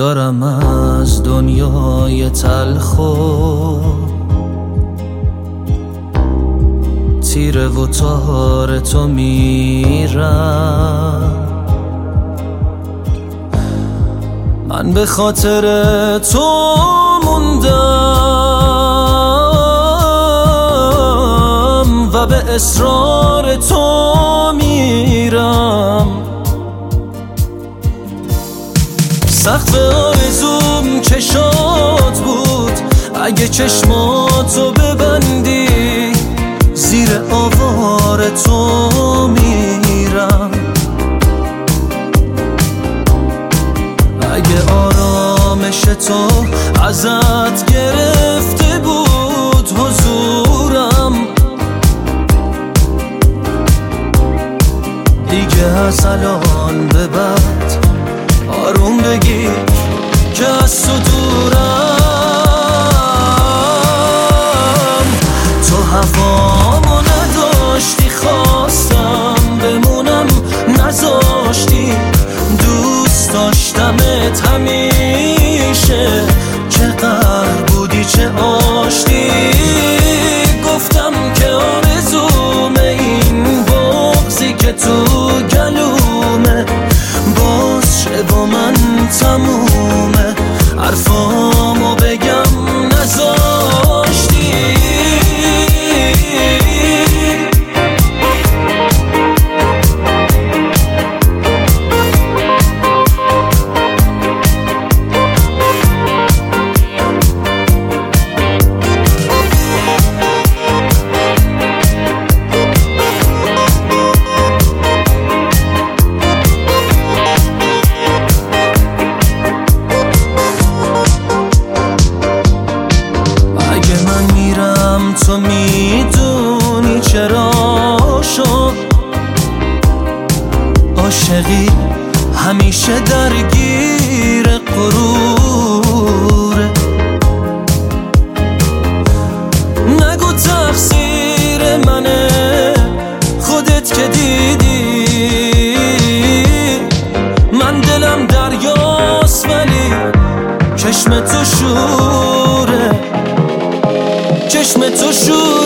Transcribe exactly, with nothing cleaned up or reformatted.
دارم از دنیای تلخ و تیره و تار تو میرم. من به خاطر تو موندم و به اصرار تو میرم. سقف آرزوم چشات بود، اگه چشماتو ببندی زیر آوار تو میرم. اگه آرامش تو ازت گرفته بود حضورم، دیگه از الان به بعد آروم بگی که از تو دورم. تو هوامو نداشتی، خواستم بمونم نذاشتی. دوست داشتمت همیشه، چه قهر بودی چه آشتی. گفتم که آرزوم این بغضی که تو گلومه باز شه با من تمومه. حرفامو بگم نذاشتی. تو میدونی چرا شد عاشقی همیشه درگیر غروره. نگو تقصیر منه، خودت که دیدی من دلم دریاست ولی چشم تو شوره. چشم تو شو